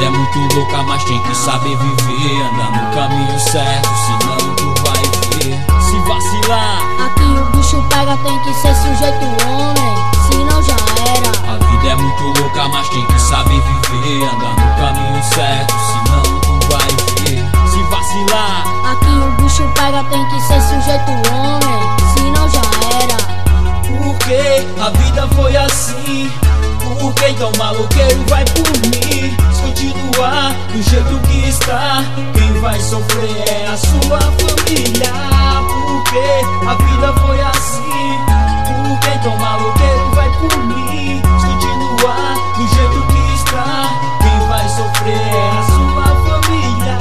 vida é muito louca, mas tem que saber viver. Andar no caminho certo, senão tu vai ver. Se vacilar, aqui o bicho pega, tem que ser sujeito homem, senão já era. A vida é muito louca, mas tem que saber viver. Andar no caminho certo, senão tu vai ver. Se vacilar, aqui o bicho pega, tem que ser sujeito homem, senão já era. Porque a vida foi assim, porque então maloqueiro vai por mim. Se continuar do jeito que está, quem vai sofrer é a sua família. Porque a vida foi assim, porque então maloqueiro vai por mim. Se continuar do jeito que está, quem vai sofrer é a sua família.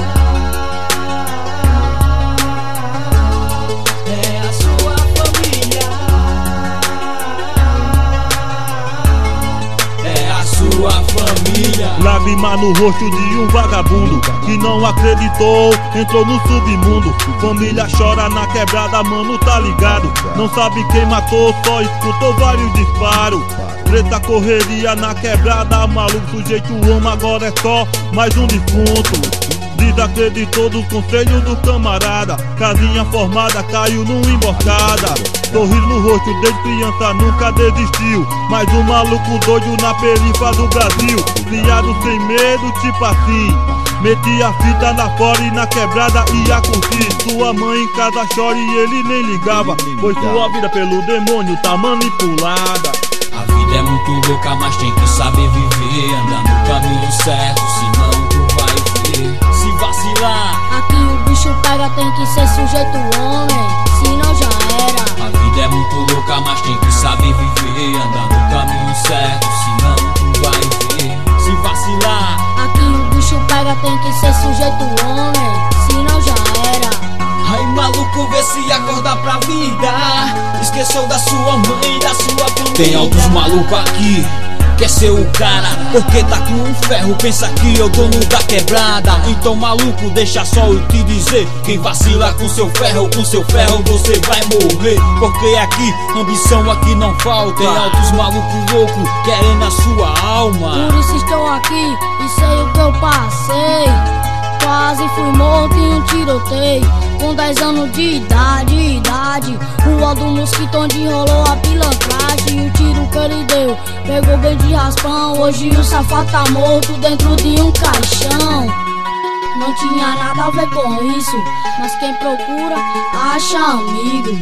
É a sua família. É a sua família. Lágrima no rosto de um vagabundo que não acreditou, entrou no submundo. Família chora na quebrada, mano, tá ligado? Não sabe quem matou, só escutou vários disparos. Treta, correria na quebrada, maluco, sujeito homem, agora é só mais um defunto. Desacreditou do conselho do camarada, casinha formada caiu numa emboscada. Sorriso no rosto desde criança nunca desistiu, mais um maluco doido na perifa do Brasil. Criado sem medo, tipo assim, metia a fita na fora e na quebrada ia curtir. Sua mãe em casa chora e ele nem ligava, pois sua vida pelo demônio tá manipulada. A vida é muito louca, mas tem que saber viver. Andar no caminho certo, senão tu vai ver. Se vacilar, aqui o bicho pega, tem que ser sujeito homem, senão já era. A vida é muito louca, mas tem que saber viver. Andar no caminho certo, senão tu vai ver. Se vacilar, aqui o bicho pega, tem que ser sujeito homem, senão já era. Ai maluco, vê se acorda pra vida. Esqueceu da sua mãe, da sua família. Tem alguns malucos aqui, quer ser o cara, porque tá com um ferro, pensa que é o dono da quebrada. Então maluco, deixa só eu te dizer, quem vacila com seu ferro você vai morrer. Porque aqui, ambição aqui não falta. Tem altos malucos loucos, querendo a sua alma. Por isso estou aqui e sei o que eu passei. Quase fui morto em um tiroteio, com 10 anos de idade. Rua do Mosquito onde rolou a pilantragem. O tiro que ele deu pegou bem de raspão. Hoje o safado tá morto dentro de um caixão. Não tinha nada a ver com isso, mas quem procura acha amigo.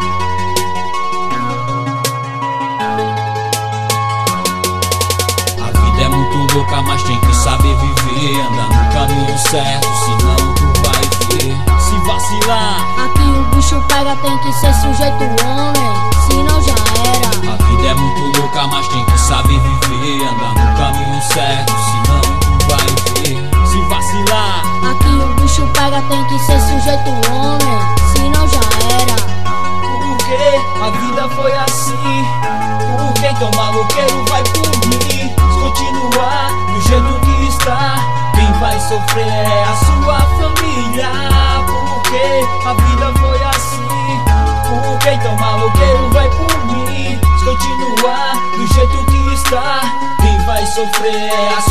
A vida é muito louca, mas tem que saber viver. Andar no caminho certo, senão tu vai ver. Se vacilar, aqui o bicho pega, tem que ser sujeito homem, senão já era. A vida é muito louca, mas tem que saber viver. Andar no caminho certo, senão tu vai ver. Se vacilar, aqui o bicho pega, tem que ser sujeito homem, senão já era. Porque a vida foi assim, porque então maloqueiro vai por mim. Se continuar do jeito que está, quem vai sofrer é a sua família. Porque a vida foi assim, porque então maloqueiro vai por mim. Se continuar do jeito que está, quem vai sofrer é a